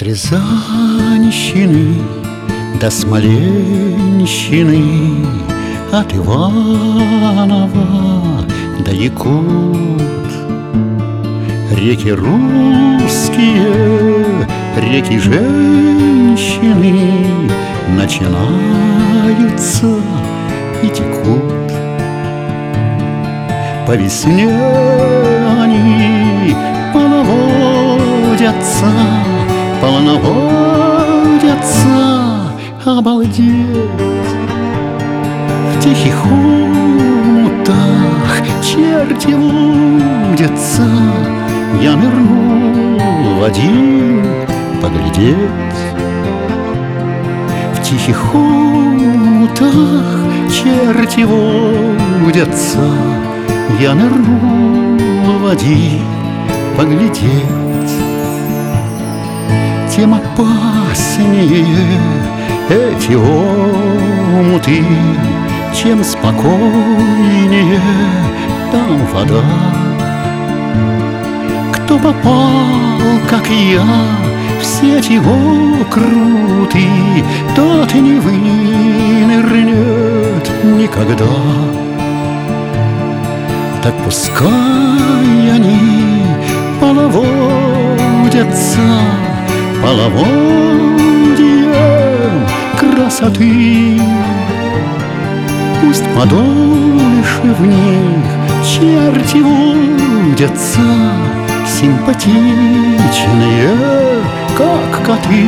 Рязанщины до Смоленщины, от Иванова до Якут. Реки русские, реки женщины начинаются и текут. По весне они полноводятся, полноводятся, обалдеть. В тихих омутах черти водятся, я нырнул в один поглядеть. В тихих омутах черти водятся, я нырнул в один поглядеть. Тем опаснее эти омуты, чем спокойнее там вода. Кто попал, как я, в сети окруты, тот не вынырнет никогда. Так пускай они половодятся половодьем красоты. Пусть подольше в них черти водятся, симпатичные, как коты.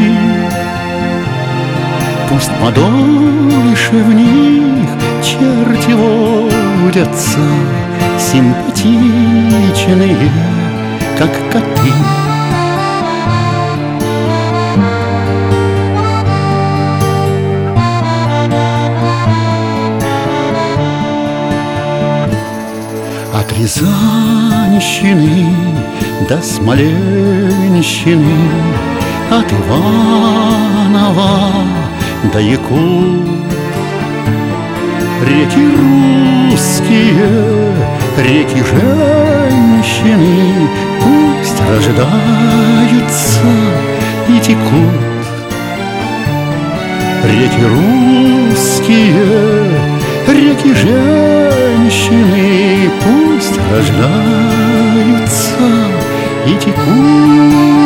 Пусть подольше в них черти водятся, симпатичные, как коты. От Рязанщины до Смоленщины, от Иванова до Якут. Реки русские, реки женщины, пусть рождаются и текут. Реки русские, реки женщины, пусть рождаются и текут.